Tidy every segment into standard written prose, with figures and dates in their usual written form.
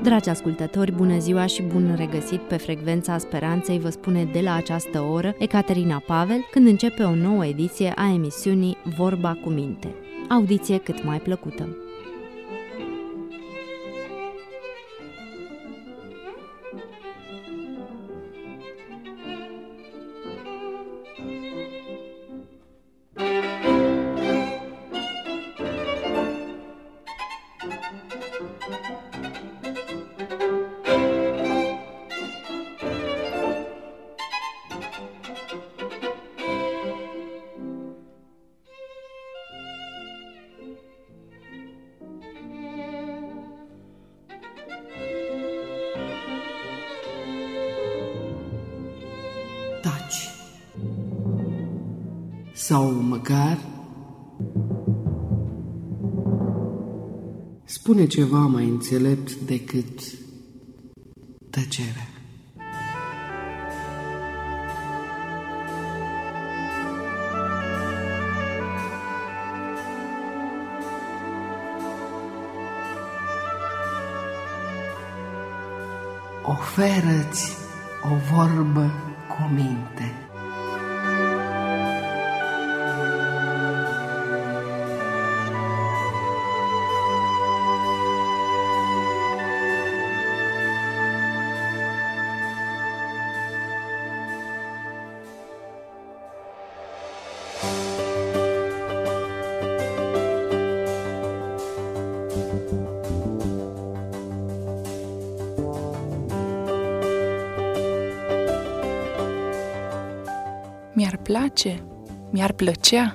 Dragi ascultători, bună ziua și bun regăsit pe Frecvența Speranței, vă spune de la această oră Ecaterina Pavel, când începe o nouă ediție a emisiunii Vorba cu Minte. Audiție cât mai plăcută! Taci. Sau măcar spune ceva mai înțelept decât tăcerea. Oferă-ți o vorbă cu minte. Mi-ar place, mi-ar plăcea.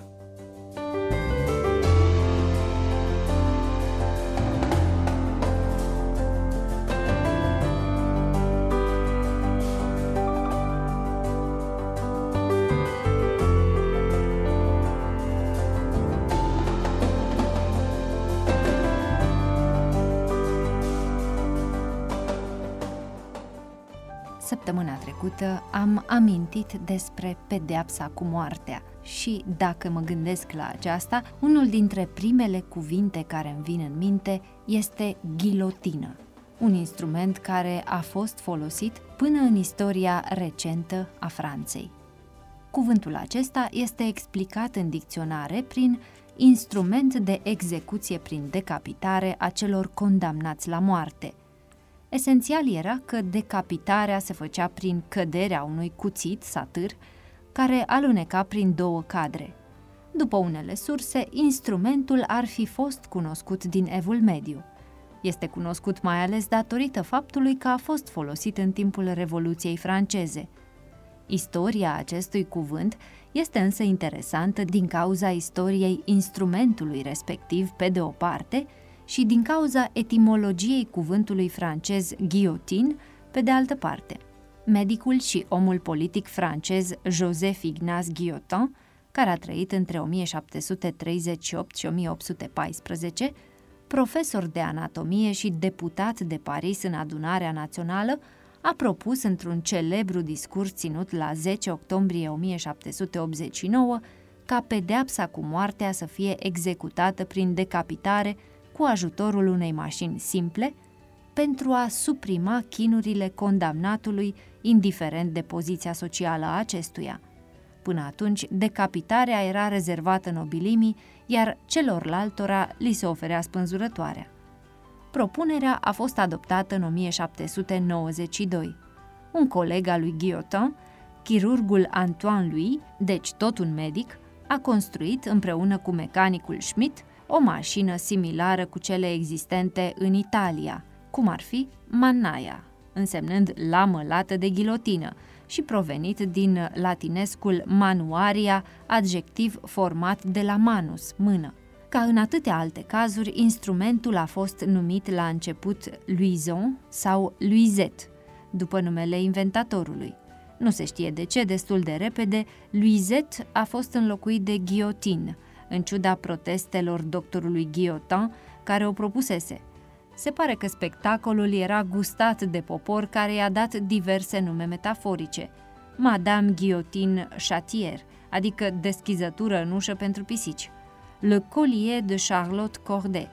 Săptămâna trecută am amintit despre pedeapsa cu moartea și, dacă mă gândesc la aceasta, unul dintre primele cuvinte care îmi vin în minte este ghilotină, un instrument care a fost folosit până în istoria recentă a Franței. Cuvântul acesta este explicat în dicționare prin instrument de execuție prin decapitare a celor condamnați la moarte. Esențial era că decapitarea se făcea prin căderea unui cuțit, satâr, care aluneca prin două cadre. După unele surse, instrumentul ar fi fost cunoscut din Evul Mediu. Este cunoscut mai ales datorită faptului că a fost folosit în timpul Revoluției franceze. Istoria acestui cuvânt este însă interesantă din cauza istoriei instrumentului respectiv, pe de o parte, și din cauza etimologiei cuvântului francez guillotine, pe de altă parte. Medicul și omul politic francez Joseph Ignace Guillotin, care a trăit între 1738 și 1814, profesor de anatomie și deputat de Paris în Adunarea Națională, a propus într-un celebru discurs ținut la 10 octombrie 1789 ca pedeapsa cu moartea să fie executată prin decapitare cu ajutorul unei mașini simple, pentru a suprima chinurile condamnatului, indiferent de poziția socială a acestuia. Până atunci, decapitarea era rezervată nobilimii, iar celorlaltora li se oferea spânzurătoarea. Propunerea a fost adoptată în 1792. Un coleg al lui Guillotin, chirurgul Antoine Louis, deci tot un medic, a construit împreună cu mecanicul Schmidt o mașină similară cu cele existente în Italia, cum ar fi mannaia, însemnând lamă lată de ghilotină și provenit din latinescul manuaria, adjectiv format de la manus, mână. Ca în atâtea alte cazuri, instrumentul a fost numit la început luison sau luisette, după numele inventatorului. Nu se știe de ce, destul de repede, luisette a fost înlocuit de guillotine, în ciuda protestelor doctorului Guillotin, care o propusese. Se pare că spectacolul era gustat de popor, care i-a dat diverse nume metaforice. Madame Guillotine Chatier, adică deschizătură în ușă pentru pisici. Le collier de Charlotte Corday,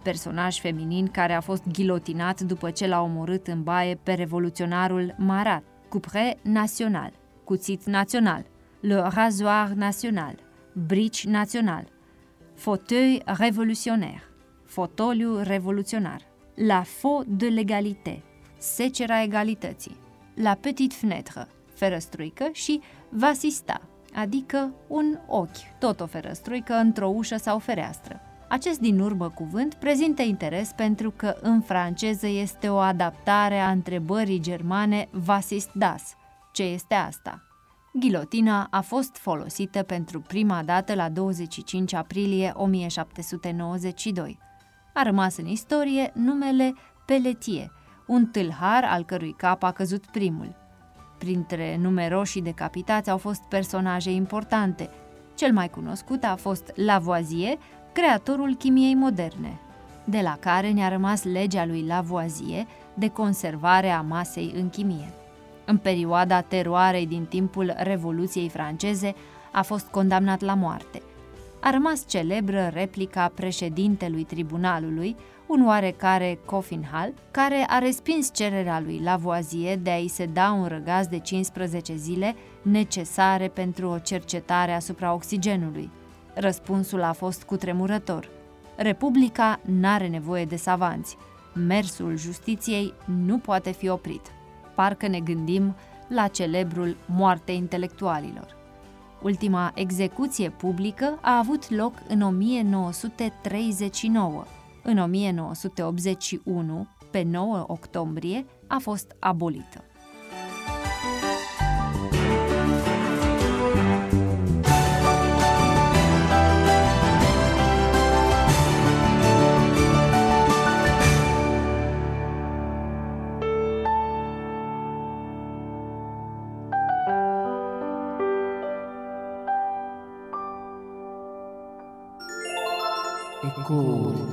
personaj feminin care a fost ghilotinat după ce l-a omorât în baie pe revoluționarul Marat, couperet național, cuțit național, le rasoir național, brici național, fauteuil revoluționar, fotoliu revoluționar, la faux de l'égalité, secera egalității, la petite fenêtre, ferăstruică și vasista, adică un ochi, tot o ferăstruică într-o ușă sau fereastră. Acest din urmă cuvânt prezintă interes pentru că în franceză este o adaptare a întrebării germane was ist das? Ce este asta? Ghilotina a fost folosită pentru prima dată la 25 aprilie 1792. A rămas în istorie numele Pelletier, un tâlhar al cărui cap a căzut primul. Printre numeroșii decapitați au fost personaje importante. Cel mai cunoscut a fost Lavoisier, creatorul chimiei moderne, de la care ne-a rămas legea lui Lavoisier de conservare a masei în chimie. În perioada teroarei din timpul Revoluției franceze a fost condamnat la moarte. A rămas celebră replica președintelui tribunalului, un oarecare Coffinhal, care a respins cererea lui Lavoisier de a-i se da un răgaz de 15 zile necesare pentru o cercetare asupra oxigenului. Răspunsul a fost cutremurător. Republica n-are nevoie de savanți. Mersul justiției nu poate fi oprit. Parcă ne gândim la celebrul moarte intelectualilor. Ultima execuție publică a avut loc în 1939. În 1981, pe 9 octombrie, a fost abolită. Ecouri.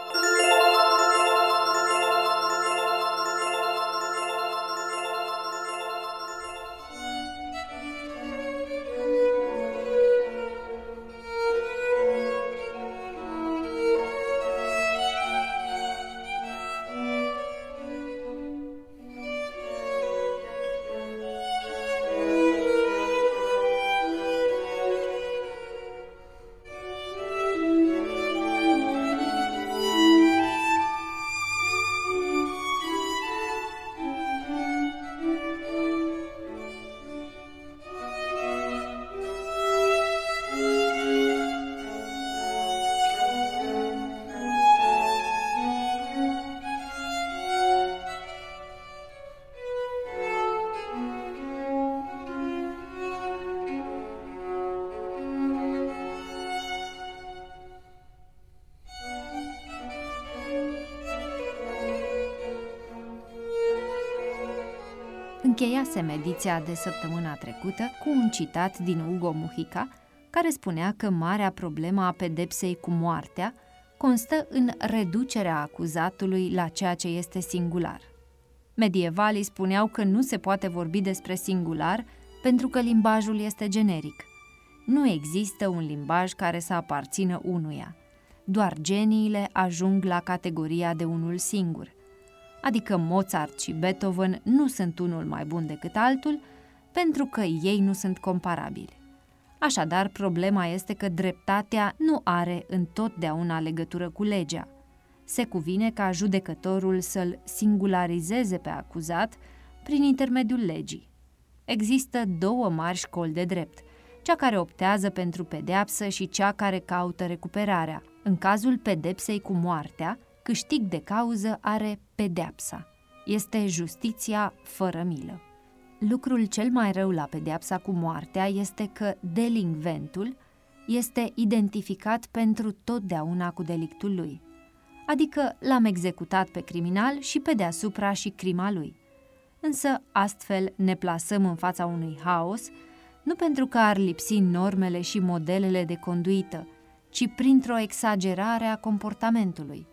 Încheiasem ediția de săptămâna trecută cu un citat din Ugo Mujica, care spunea că marea problemă a pedepsei cu moartea constă în reducerea acuzatului la ceea ce este singular. Medievalii spuneau că nu se poate vorbi despre singular pentru că limbajul este generic. Nu există un limbaj care să aparțină unuia. Doar geniile ajung la categoria de unul singur. Adică Mozart și Beethoven nu sunt unul mai bun decât altul, pentru că ei nu sunt comparabili. Așadar, problema este că dreptatea nu are întotdeauna legătură cu legea. Se cuvine ca judecătorul să-l singularizeze pe acuzat prin intermediul legii. Există două mari școli de drept, cea care optează pentru pedeapsă și cea care caută recuperarea. În cazul pedepsei cu moartea, câștig de cauză are pedeapsa. Este justiția fără milă. Lucrul cel mai rău la pedeapsa cu moartea este că delingventul este identificat pentru totdeauna cu delictul lui. Adică l-am executat pe criminal și pe deasupra și crima lui. Însă astfel ne plasăm în fața unui haos, nu pentru că ar lipsi normele și modelele de conduită, ci printr-o exagerare a comportamentului.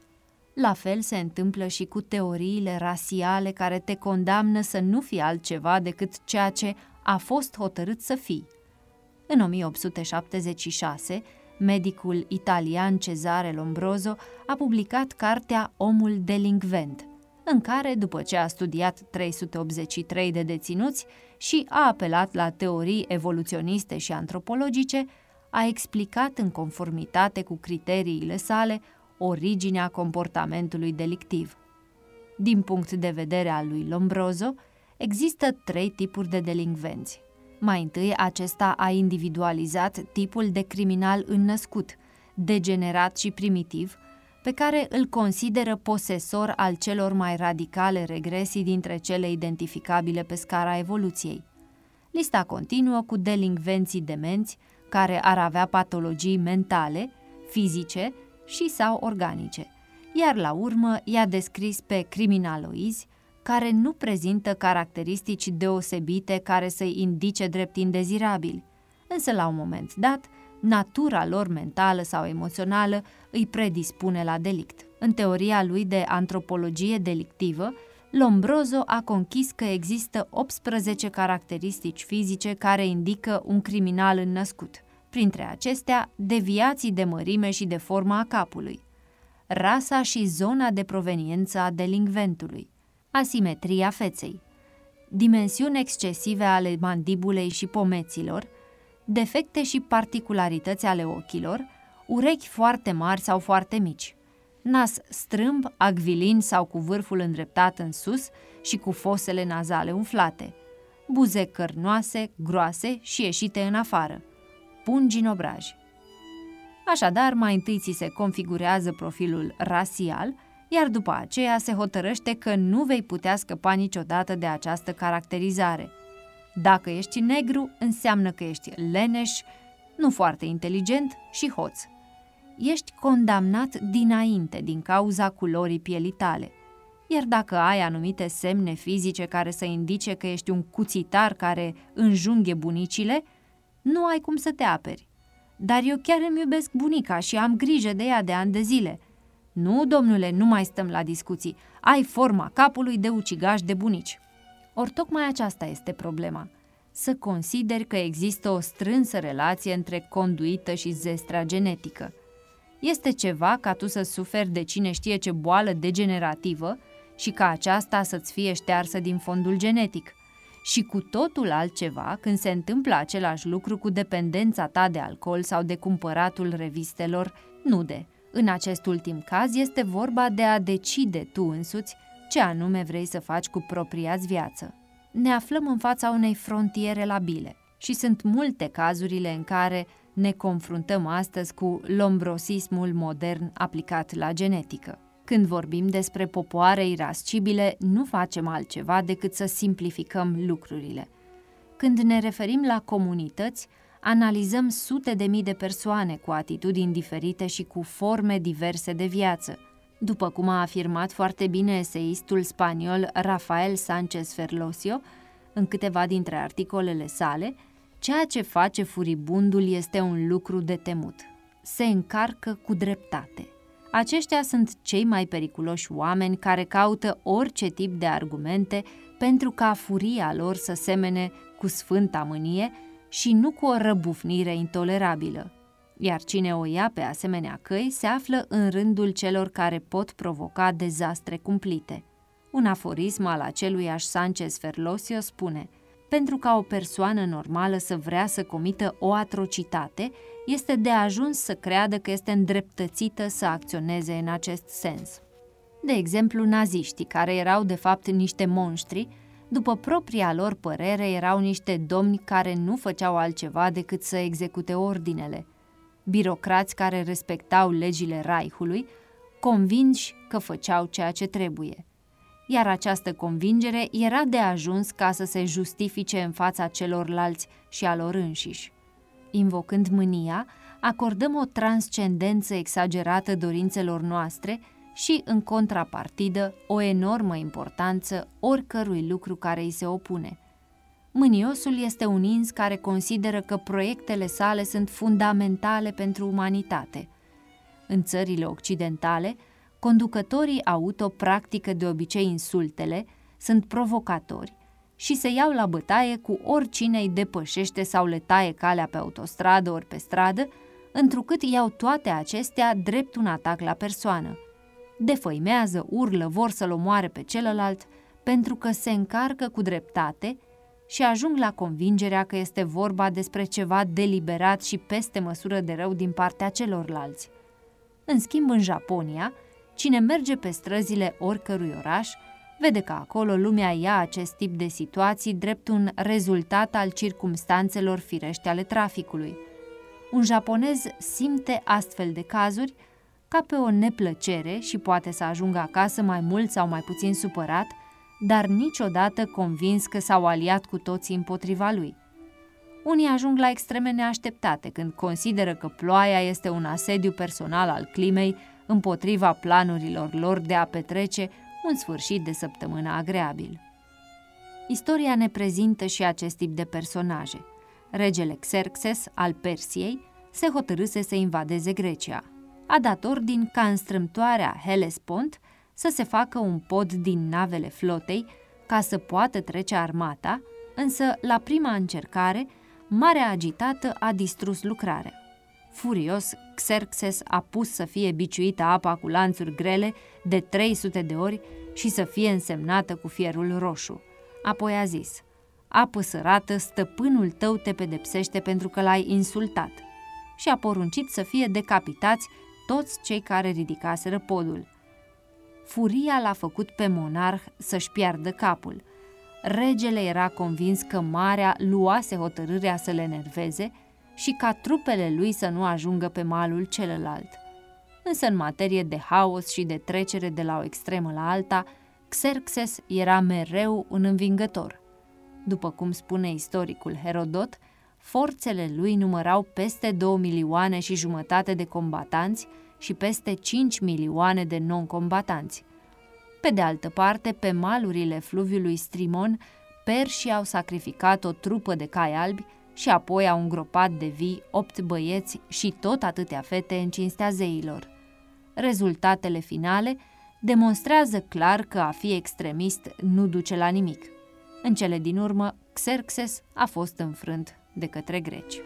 La fel se întâmplă și cu teoriile rasiale care te condamnă să nu fii altceva decât ceea ce a fost hotărât să fii. În 1876, medicul italian Cesare Lombroso a publicat cartea Omul delincvent, în care, după ce a studiat 383 de deținuți și a apelat la teorii evoluționiste și antropologice, a explicat în conformitate cu criteriile sale originea comportamentului delictiv. Din punct de vedere al lui Lombroso, există 3 tipuri de delincvenți. Mai întâi, acesta a individualizat tipul de criminal înnăscut, degenerat și primitiv, pe care îl consideră posesor al celor mai radicale regresii dintre cele identificabile pe scara evoluției. Lista continuă cu delincvenții demenți, care ar avea patologii mentale, fizice și sau organice, iar la urmă i-a descris pe criminaloizi, care nu prezintă caracteristici deosebite care să-i indice drept indezirabili, însă la un moment dat, natura lor mentală sau emoțională îi predispune la delict. În teoria lui de antropologie delictivă, Lombroso a conchis că există 18 caracteristici fizice care indică un criminal înnăscut, printre acestea deviații de mărime și de formă a capului, rasa și zona de proveniență a delincventului, asimetria feței, dimensiuni excesive ale mandibulei și pomeților, defecte și particularități ale ochilor, urechi foarte mari sau foarte mici, nas strâmb, acvilin sau cu vârful îndreptat în sus și cu fosele nazale umflate, buze cărnoase, groase și ieșite în afară, pungi în obraj. Așadar, mai întâi ți se configurează profilul rasial, iar după aceea se hotărăște că nu vei putea scăpa niciodată de această caracterizare. Dacă ești negru, înseamnă că ești leneș, nu foarte inteligent și hoț. Ești condamnat dinainte din cauza culorii pielii tale. Iar dacă ai anumite semne fizice care să indice că ești un cuțitar care înjunghe bunicile, nu ai cum să te aperi. Dar eu chiar îmi iubesc bunica și am grijă de ea de ani de zile. Nu, domnule, nu mai stăm la discuții. Ai forma capului de ucigaș de bunici. Ori tocmai aceasta este problema. Să consideri că există o strânsă relație între conduită și zestrea genetică. Este ceva ca tu să suferi de cine știe ce boală degenerativă și ca aceasta să-ți fie ștearsă din fondul genetic. Și cu totul altceva când se întâmplă același lucru cu dependența ta de alcool sau de cumpăratul revistelor nude. În acest ultim caz este vorba de a decide tu însuți ce anume vrei să faci cu propria-ți viață. Ne aflăm în fața unei frontiere labile și sunt multe cazurile în care ne confruntăm astăzi cu lombrosismul modern aplicat la genetică. Când vorbim despre popoare irascibile, nu facem altceva decât să simplificăm lucrurile. Când ne referim la comunități, analizăm sute de mii de persoane cu atitudini diferite și cu forme diverse de viață. După cum a afirmat foarte bine eseistul spaniol Rafael Sánchez Ferlosio, în câteva dintre articolele sale, ceea ce face furibundul este un lucru de temut. Se încarcă cu dreptate. Aceștia sunt cei mai periculoși oameni care caută orice tip de argumente pentru ca furia lor să semene cu sfânta mânie și nu cu o răbufnire intolerabilă. Iar cine o ia pe asemenea căi se află în rândul celor care pot provoca dezastre cumplite. Un aforism al aceluiași Sánchez Ferlosio spune: pentru ca o persoană normală să vrea să comită o atrocitate, este de ajuns să creadă că este îndreptățită să acționeze în acest sens. De exemplu, naziștii, care erau de fapt niște monștri, după propria lor părere erau niște domni care nu făceau altceva decât să execute ordinele. Birocrați care respectau legile Reichului, convinși că făceau ceea ce trebuie. Iar această convingere era de ajuns ca să se justifice în fața celorlalți și a lor înșiși. Invocând mânia, acordăm o transcendență exagerată dorințelor noastre și, în contrapartidă, o enormă importanță oricărui lucru care îi se opune. Mâniosul este un ins care consideră că proiectele sale sunt fundamentale pentru umanitate. În țările occidentale, conducătorii auto practică de obicei insultele, sunt provocatori și se iau la bătaie cu oricine îi depășește sau le taie calea pe autostradă ori pe stradă, întrucât iau toate acestea drept un atac la persoană. Defăimează, urlă, vor să-l omoare pe celălalt, pentru că se încarcă cu dreptate și ajung la convingerea că este vorba despre ceva deliberat și peste măsură de rău din partea celorlalți. În schimb, în Japonia, cine merge pe străzile oricărui oraș, vede că acolo lumea ia acest tip de situații drept un rezultat al circumstanțelor firești ale traficului. Un japonez simte astfel de cazuri ca pe o neplăcere și poate să ajungă acasă mai mult sau mai puțin supărat, dar niciodată convins că s-au aliat cu toții împotriva lui. Unii ajung la extreme neașteptate când consideră că ploaia este un asediu personal al climei împotriva planurilor lor de a petrece un sfârșit de săptămână agreabil. Istoria ne prezintă și acest tip de personaje. Regele Xerxes al Persiei se hotărâse să invadeze Grecia. A dat ordin ca în strâmtoarea Hellespont să se facă un pod din navele flotei ca să poată trece armata, însă la prima încercare, marea agitată a distrus lucrarea. Furios, Xerxes a pus să fie biciuită apa cu lanțuri grele de 300 de ori și să fie însemnată cu fierul roșu. Apoi a zis: apă sărată, stăpânul tău te pedepsește pentru că l-ai insultat. Și a poruncit să fie decapitați toți cei care ridicaseră podul. Furia l-a făcut pe monarh să-și piardă capul. Regele era convins că marea luase hotărârea să le enerveze și ca trupele lui să nu ajungă pe malul celălalt. Însă în materie de haos și de trecere de la o extremă la alta, Xerxes era mereu un învingător. După cum spune istoricul Herodot, forțele lui numărau peste 2 milioane și jumătate de combatanți și peste 5 milioane de non-combatanți. Pe de altă parte, pe malurile fluviului Strimon, perșii au sacrificat o trupă de cai albi și apoi au îngropat de vii 8 băieți și tot atâtea fete în cinstea zeilor. Rezultatele finale demonstrează clar că a fi extremist nu duce la nimic. În cele din urmă, Xerxes a fost înfrânt de către greci.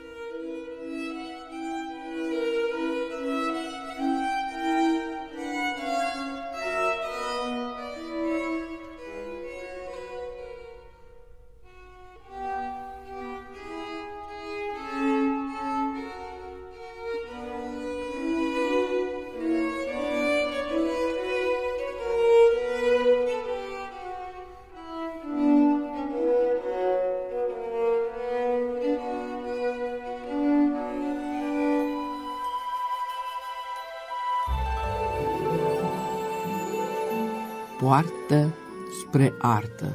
Poartă spre artă.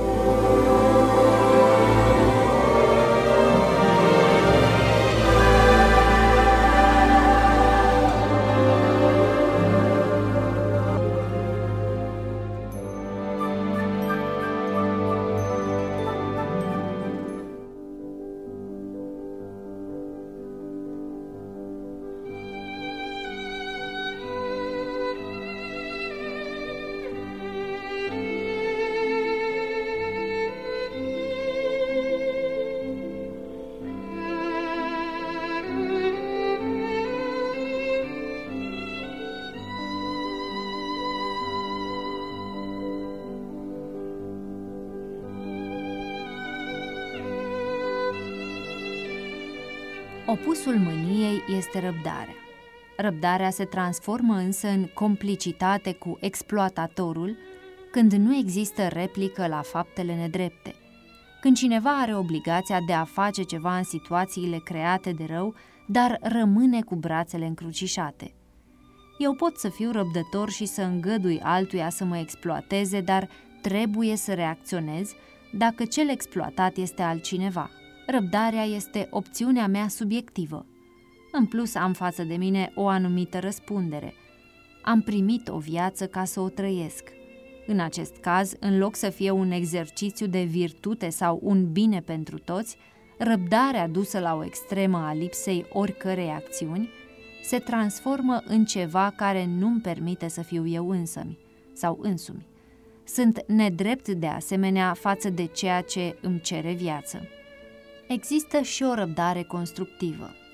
Opusul mâniei este răbdarea. Răbdarea se transformă însă în complicitate cu exploatatorul când nu există replică la faptele nedrepte, când cineva are obligația de a face ceva în situațiile create de rău, dar rămâne cu brațele încrucișate. Eu pot să fiu răbdător și să îngădui altuia să mă exploateze, dar trebuie să reacționez dacă cel exploatat este altcineva. Răbdarea este opțiunea mea subiectivă. În plus, am față de mine o anumită răspundere. Am primit o viață ca să o trăiesc. În acest caz, în loc să fie un exercițiu de virtute sau un bine pentru toți, răbdarea dusă la o extremă a lipsei oricărei acțiuni se transformă în ceva care nu-mi permite să fiu eu însămi sau însumi. Sunt nedrept de asemenea față de ceea ce îmi cere viață. Există și o răbdare constructivă.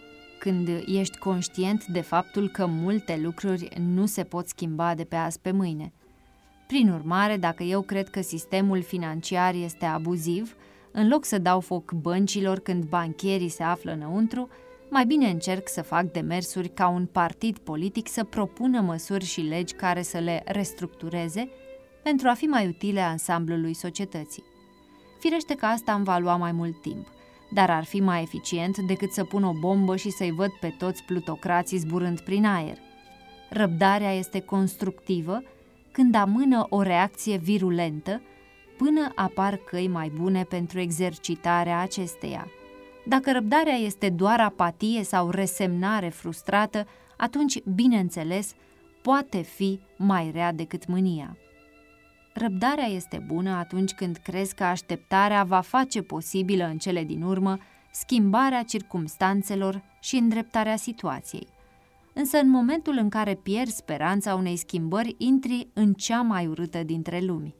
când ești conștient de faptul că multe lucruri nu se pot schimba de pe azi pe mâine. Prin urmare, dacă eu cred că sistemul financiar este abuziv, în loc să dau foc băncilor când bancherii se află înăuntru, mai bine încerc să fac demersuri ca un partid politic să propună măsuri și legi care să le restructureze pentru a fi mai utile ansamblului societății. Firește că asta îmi va lua mai mult timp, dar ar fi mai eficient decât să pun o bombă și să-i văd pe toți plutocrații zburând prin aer. Răbdarea este constructivă când amână o reacție virulentă până apar căi mai bune pentru exercitarea acesteia. Dacă răbdarea este doar apatie sau resemnare frustrată, atunci, bineînțeles, poate fi mai rea decât mânia. Răbdarea este bună atunci când crezi că așteptarea va face posibilă în cele din urmă schimbarea circumstanțelor și îndreptarea situației. Însă în momentul în care pierzi speranța unei schimbări, intri în cea mai urâtă dintre lumi.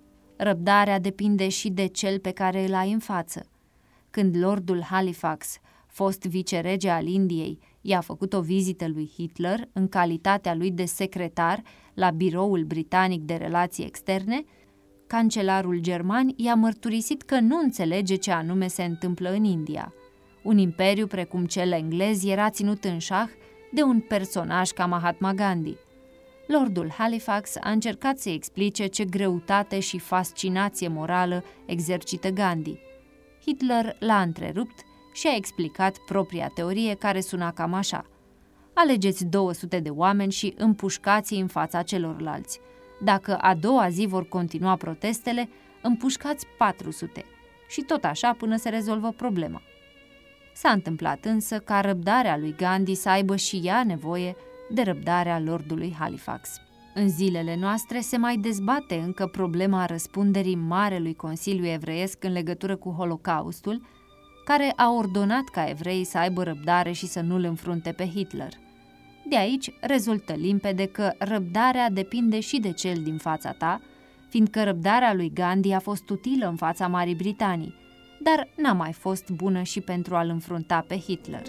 Răbdarea depinde și de cel pe care îl ai în față. Când lordul Halifax, fost vicerege al Indiei, i-a făcut o vizită lui Hitler în calitatea lui de secretar la Biroul Britanic de Relații Externe, cancelarul german i-a mărturisit că nu înțelege ce anume se întâmplă în India. Un imperiu precum cel englez era ținut în șah de un personaj ca Mahatma Gandhi. Lordul Halifax a încercat să explice ce greutate și fascinație morală exercită Gandhi. Hitler l-a întrerupt și a explicat propria teorie, care suna cam așa: alegeți 200 de oameni și împușcați-i în fața celorlalți. Dacă a doua zi vor continua protestele, împușcați 400 și tot așa până se rezolvă problema. S-a întâmplat însă ca răbdarea lui Gandhi să aibă și ea nevoie de răbdarea lordului Halifax. În zilele noastre se mai dezbate încă problema răspunderii Marelui Consiliu Evreiesc în legătură cu Holocaustul, care a ordonat ca evreii să aibă răbdare și să nu-l înfrunte pe Hitler. De aici rezultă limpede că răbdarea depinde și de cel din fața ta, fiindcă răbdarea lui Gandhi a fost utilă în fața Marii Britanii, dar n-a mai fost bună și pentru a-l înfrunta pe Hitler.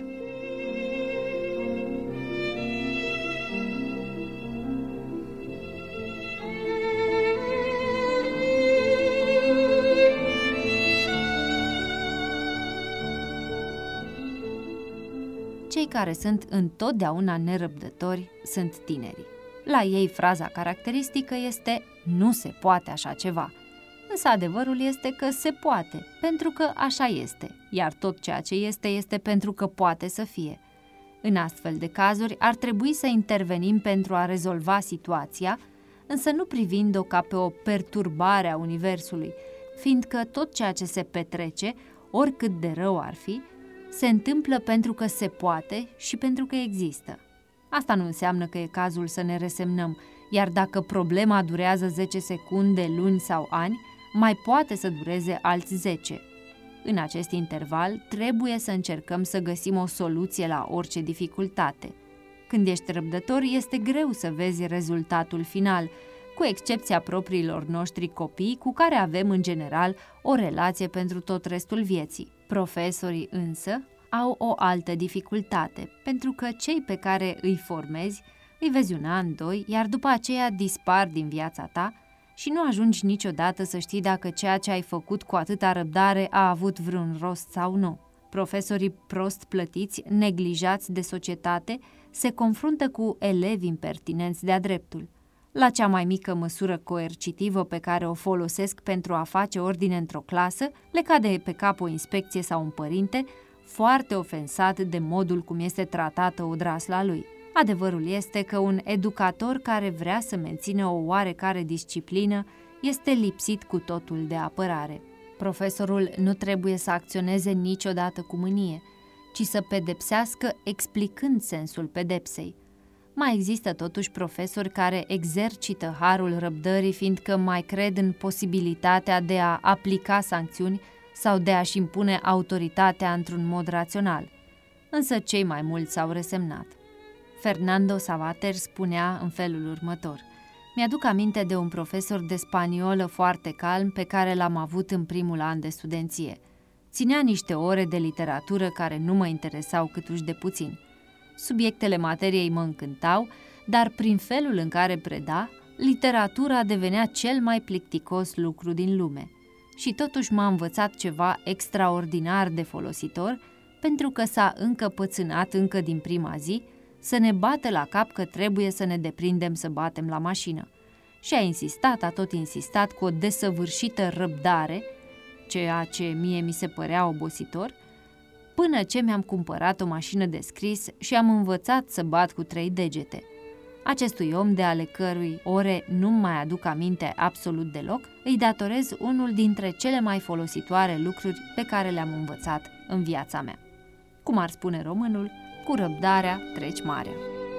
Cei care sunt întotdeauna nerăbdători sunt tinerii. La ei fraza caracteristică este "nu se poate așa ceva". Însă adevărul este că se poate, pentru că așa este, iar tot ceea ce este pentru că poate să fie. În astfel de cazuri ar trebui să intervenim pentru a rezolva situația, însă nu privind-o ca pe o perturbare a universului, fiindcă tot ceea ce se petrece, oricât de rău ar fi, se întâmplă pentru că se poate și pentru că există. Asta nu înseamnă că e cazul să ne resemnăm, iar dacă problema durează 10 secunde, luni sau ani, mai poate să dureze alți 10. În acest interval, trebuie să încercăm să găsim o soluție la orice dificultate. Când ești răbdător, este greu să vezi rezultatul final, cu excepția propriilor noștri copii, cu care avem în general o relație pentru tot restul vieții. Profesorii însă au o altă dificultate, pentru că cei pe care îi formezi îi vezi un an, doi, iar după aceea dispar din viața ta și nu ajungi niciodată să știi dacă ceea ce ai făcut cu atâta răbdare a avut vreun rost sau nu. Profesorii prost plătiți, neglijați de societate, se confruntă cu elevi impertinenți de-a dreptul. La cea mai mică măsură coercitivă pe care o folosesc pentru a face ordine într-o clasă, le cade pe cap o inspecție sau un părinte, foarte ofensat de modul cum este tratată odrasla lui. Adevărul este că un educator care vrea să mențină o oarecare disciplină este lipsit cu totul de apărare. Profesorul nu trebuie să acționeze niciodată cu mânie, ci să pedepsească explicând sensul pedepsei. Mai există totuși profesori care exercită harul răbdării, fiindcă mai cred în posibilitatea de a aplica sancțiuni sau de a-și impune autoritatea într-un mod rațional. Însă cei mai mulți s-au resemnat. Fernando Savater spunea în felul următor: mi-aduc aminte de un profesor de spaniolă foarte calm pe care l-am avut în primul an de studenție. ținea niște ore de literatură care nu mă interesau câtuși de puțin. Subiectele materiei mă încântau, dar prin felul în care preda, literatura devenea cel mai plicticos lucru din lume. Și totuși m-a învățat ceva extraordinar de folositor, pentru că s-a încăpățânat încă din prima zi să ne bată la cap că trebuie să ne deprindem să batem la mașină. Și a tot insistat cu o desăvârșită răbdare, ceea ce mie mi se părea obositor, până ce mi-am cumpărat o mașină de scris și am învățat să bat cu 3 degete. Acestui om, de ale cărui ore nu-mi mai aduc aminte absolut deloc, îi datorez unul dintre cele mai folositoare lucruri pe care le-am învățat în viața mea. Cum ar spune românul, cu răbdarea treci marea.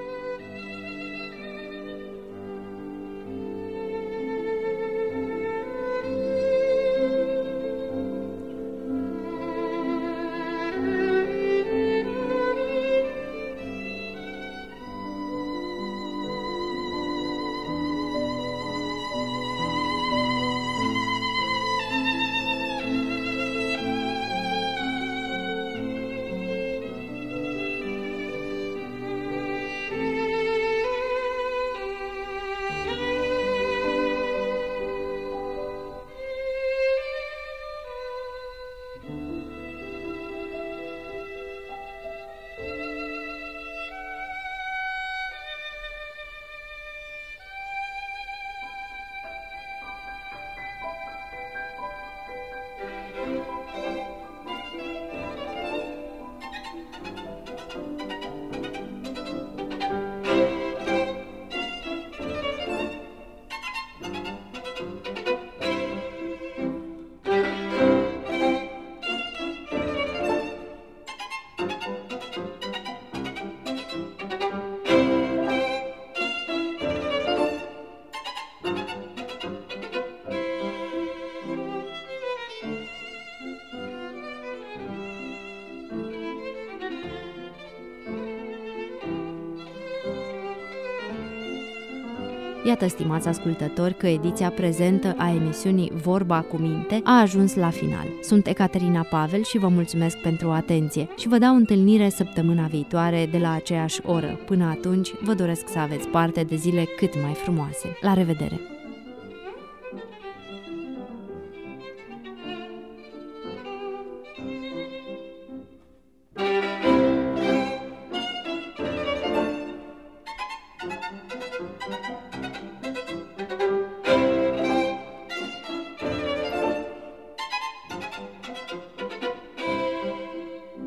Iată, stimați ascultători, că ediția prezentă a emisiunii Vorba cu Minte a ajuns la final. Sunt Ecaterina Pavel și vă mulțumesc pentru atenție și vă dau întâlnire săptămâna viitoare de la aceeași oră. Până atunci, vă doresc să aveți parte de zile cât mai frumoase. La revedere!